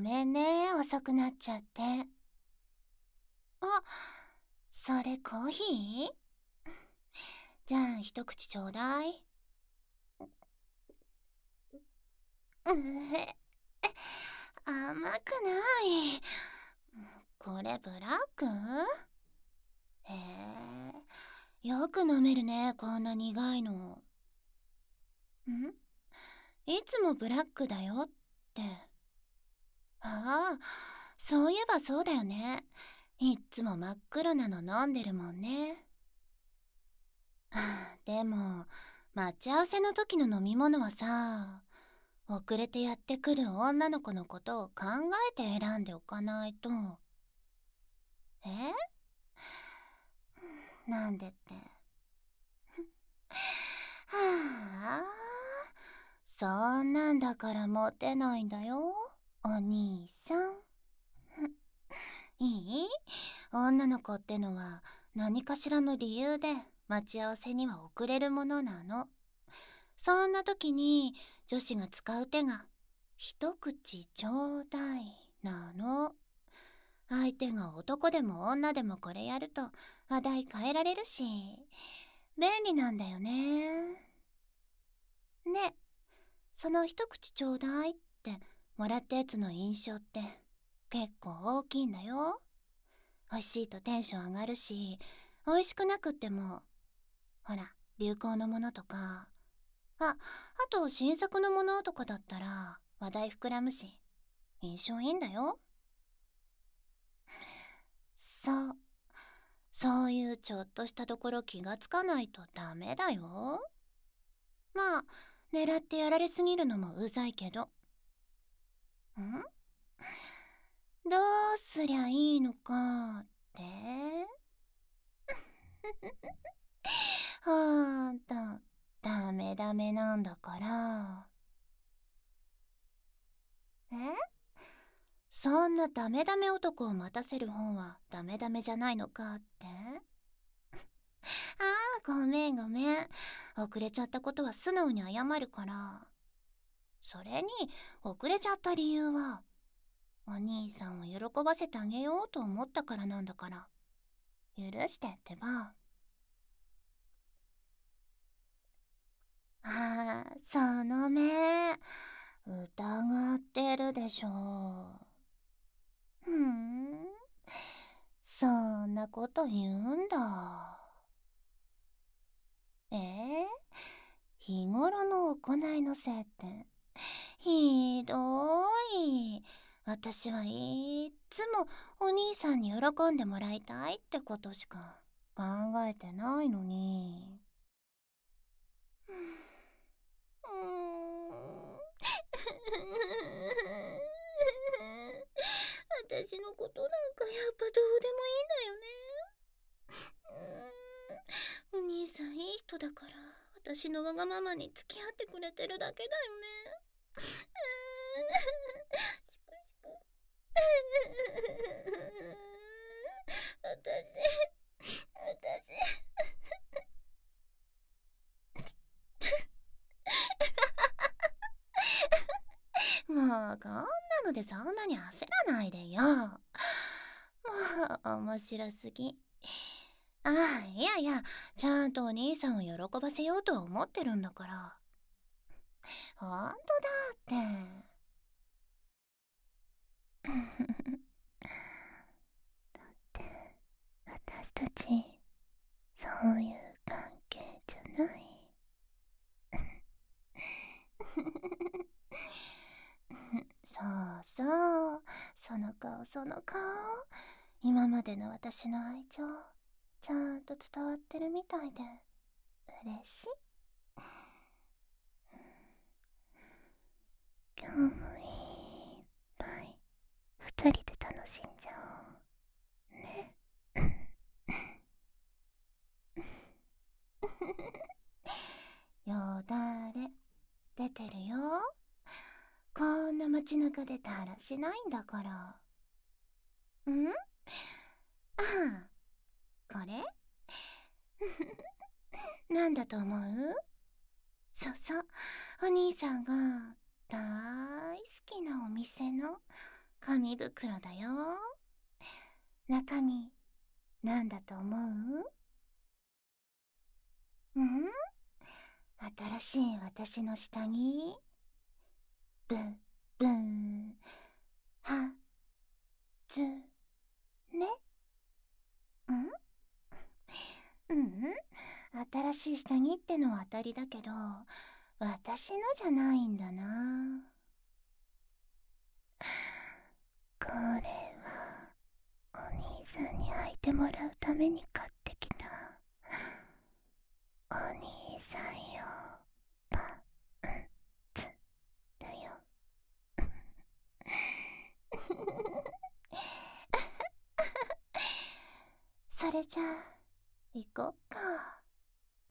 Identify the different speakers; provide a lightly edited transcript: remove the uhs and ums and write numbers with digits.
Speaker 1: めんね、遅くなっちゃって。あ、それコーヒー？じゃあ一口ちょうだい。うへ、甘くない。これブラック？へえ、よく飲めるね、こんな苦いの。いつもブラックだよって。ああ、そういえばそうだよね。いっつも真っ黒なの飲んでるもんね。でも、待ち合わせの時の飲み物はさ、遅れてやってくる女の子のことを考えて選んでおかないと。え？なんでって。はあ、そんなんだからモテないんだよ、お兄さん。いい？女の子ってのは何かしらの理由で待ち合わせには遅れるものなの。そんな時に女子が使う手が一口ちょうだいなの。相手が男でも女でもこれやると話題変えられるし、便利なんだよね。ね、その一口ちょうだいってもらったやつの印象って結構大きいんだよ。美味しいとテンション上がるし、美味しくなくっても、ほら、流行のものとか、あと新作のものとかだったら話題膨らむし、印象いいんだよ。そう。そういうちょっとしたところ気がつかないとダメだよ。まあ、狙ってやられすぎるのもうざいけど。どうすりゃいいのかって？ほんと、ダメダメなんだから。え？そんなダメダメ男を待たせる方はダメダメじゃないのかって？ごめんごめん。遅れちゃったことは素直に謝るから。それに、遅れちゃった理由は、お兄さんを喜ばせてあげようと思ったからなんだから。許してってば。その目、疑ってるでしょ。そんなこと言うんだ。日頃の行いのせいって、ひどい。私はいっつもお兄さんに喜んでもらいたいってことしか考えてないのに。うーん。私のことなんかやっぱどうでもいいんだよね。お兄さんいい人だから私のわがままに付き合ってくれてるだけだよね。しくしく。私もうこんなのでそんなに焦らないでよ。もう面白すぎ。いやいや、ちゃんとお兄さんを喜ばせようとは思ってるんだから。ほんとだって。だって私たちそういう関係じゃない。そうそう、その顔その顔。今までの私の愛情ちゃんと伝わってるみたいで嬉しい。今日もいっぱい二人で楽しんじゃおうね。よだれ出てるよ。こんな街中でだらしないんだから。これなんだと思う？そうそう、お兄さんが大好きなお店の紙袋だよ。中身、なんだと思う？うん？新しい私の下着？ブン、ブン、は、ず、ね。ん？うん、新しい下着ってのは当たりだけど、私のじゃないんだな。これは、お兄さんに履いてもらうために買ってきた。お兄さんよ、パンツだよ。それじゃあ、行こう